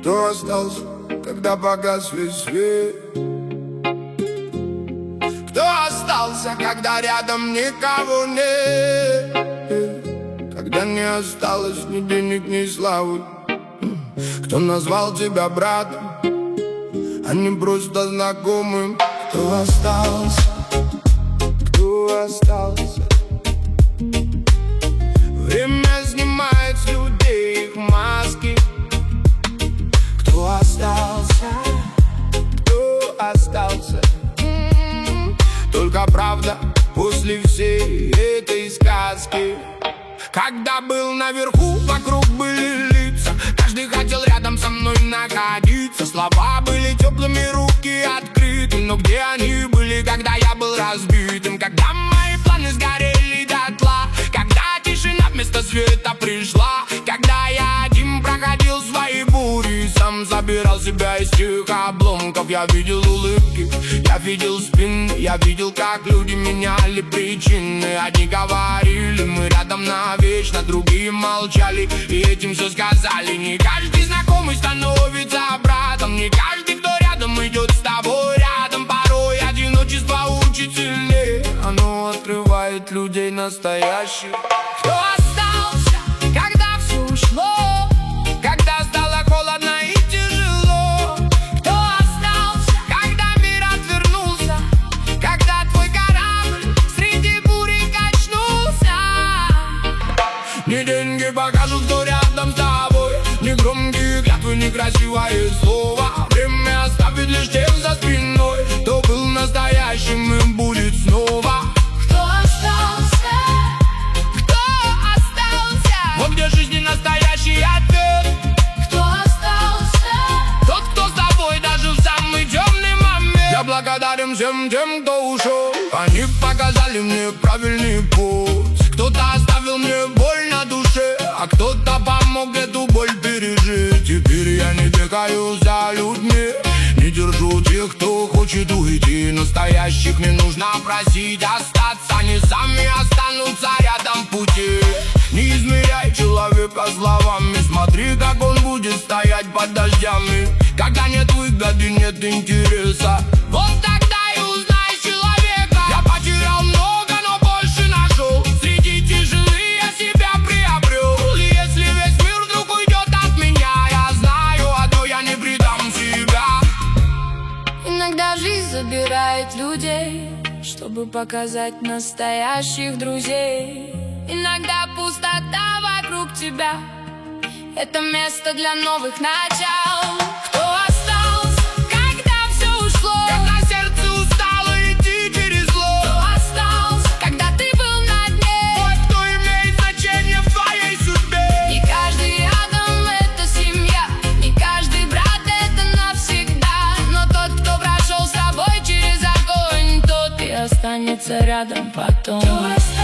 Кто остался, когда погас весь свет? Кто остался, когда рядом никого нет? Когда не осталось ни денег, ни славы? Кто назвал тебя братом, а не просто знакомым? Кто остался? Кто остался? Время снимает с людей их маски. Кто остался? Кто остался? Только правда после всей этой сказки. Когда был наверху, вокруг были лица. Каждый хотел рядом со мной находиться. Слова были теплыми, руки открыты. Но где они были, когда я был разбитым? Когда мои планы сгорели дотла? Когда тишина вместо света пришла? Когда я один проходил свои бури, сам забирал себя из тех обломков. Я видел улыбки, я видел спины, я видел, как люди меняли причины. Одни говорили, мы рядом навечно, другие молчали и этим все сказали. Не каждый знакомый становится братом, не каждый, кто рядом, идет с тобой рядом. Порой одиночество учит сильнее, оно открывает людей настоящих. Кто остался, когда все ушло, когда стало холодно и тяжело? Кто остался, когда мир отвернулся, когда твой корабль среди бури качнулся? Не деньги покажут, кто рядом с тобой, не громкие клятвы, не красивое слово. Время оставит лишь тех за спиной, кто был настоящим и будет снова. Кто остался? Кто остался? Вот где жизни настоящий ответ. Кто остался? Тот, кто с тобой даже в самый темный момент. Я благодарен всем тем, кто ушел. Они показали мне правильный путь. Кто-то оставил мне боль на душе, а кто-то помог эту боль пережить. Теперь я не бегаю за людьми, не держу тех, кто хочет уйти. Настоящих не нужно просить остаться, они сами останутся рядом в пути. Не измеряй человека словами, смотри, как он будет стоять под дождями. Когда нет выгоды, нет интереса, вот тогда и узнаешь человека. Я потерял много, но больше нашел. Среди тишины я себя приобрел. Если весь мир вдруг уйдет от меня, я знаю одно, я не предам себя. Иногда жизнь забирает людей, чтобы показать настоящих друзей. Иногда пустота вокруг тебя — это место для новых начал. Кто остался, когда все ушло, когда сердце устало идти через зло? Кто остался, когда ты был на дне? Ой, кто имеет значение в твоей судьбе? Не каждый рядом — это семья, не каждый брат — это навсегда. Но тот, кто прошел с тобой через огонь, тот и останется рядом потом.